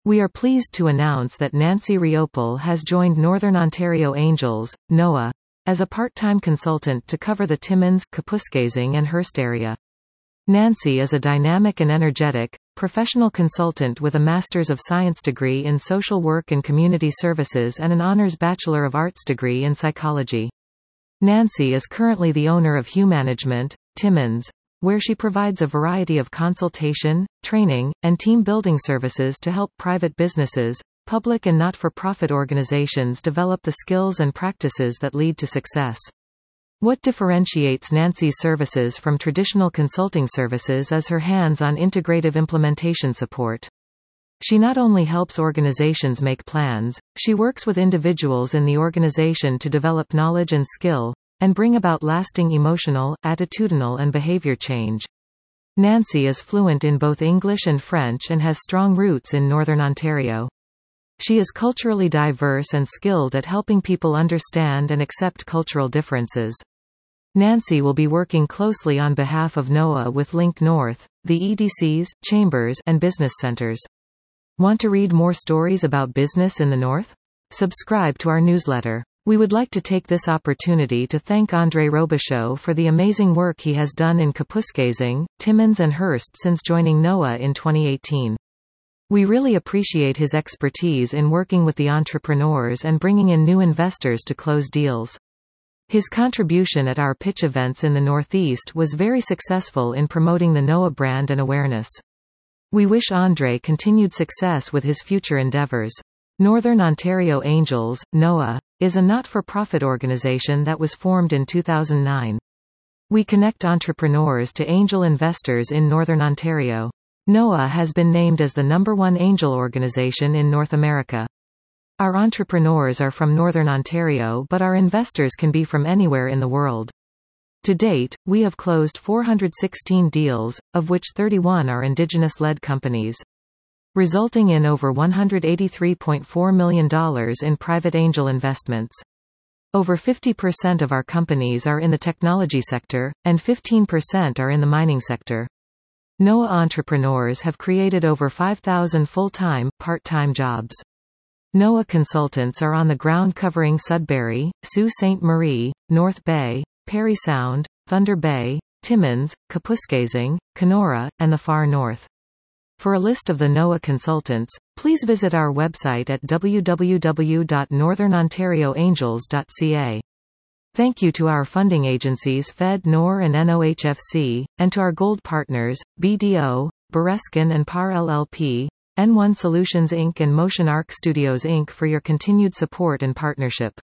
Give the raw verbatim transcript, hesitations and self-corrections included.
We are pleased to announce that Nancy Riopel has joined Northern Ontario Angels, N O A, as a part-time consultant to cover the Timmins, Kapuskasing and Hearst area. Nancy is a dynamic and energetic, professional consultant with a Master's of Science degree in Social Work and Community Services and an Honours Bachelor of Arts degree in Psychology. Nancy is currently the owner of HuManagement, Timmins, where she provides a variety of consultation, training, and team-building services to help private businesses, public and not-for-profit organizations develop the skills and practices that lead to success. What differentiates Nancy's services from traditional consulting services is her hands-on integrative implementation support. She not only helps organizations make plans, she works with individuals in the organization to develop knowledge and skill, and bring about lasting emotional, attitudinal and behavior change. Nancy is fluent in both English and French and has strong roots in Northern Ontario. She is culturally diverse and skilled at helping people understand and accept cultural differences. Nancy will be working closely on behalf of N O A with Link North, the E D Cs, chambers, and business centers. Want to read more stories about business in the North? Subscribe to our newsletter. We would like to take this opportunity to thank André Robichaud for the amazing work he has done in Kapuskasing, Timmins and Hearst since joining N O A in twenty eighteen. We really appreciate his expertise in working with the entrepreneurs and bringing in new investors to close deals. His contribution at our pitch events in the Northeast was very successful in promoting the N O A brand and awareness. We wish André continued success with his future endeavors. Northern Ontario Angels, N O A, is a not-for-profit organization that was formed in two thousand nine. We connect entrepreneurs to angel investors in Northern Ontario. N O A has been named as the number one angel organization in North America. Our entrepreneurs are from Northern Ontario, but our investors can be from anywhere in the world. To date, we have closed four hundred sixteen deals, of which thirty-one are Indigenous-led companies, resulting in over one hundred eighty-three point four million dollars in private angel investments. Over fifty percent of our companies are in the technology sector, and fifteen percent are in the mining sector. N O A entrepreneurs have created over five thousand full-time, part-time jobs. N O A consultants are on the ground covering Sudbury, Sault Ste. Marie, North Bay, Parry Sound, Thunder Bay, Timmins, Kapuskasing, Kenora, and the far north. For a list of the N O A consultants, please visit our website at w w w dot northern ontario angels dot c a. Thank you to our funding agencies F E D, N O R and N O H F C, and to our gold partners, B D O, Bereskin and Par L L P, N one Solutions Incorporated and Motion Arc Studios Incorporated for your continued support and partnership.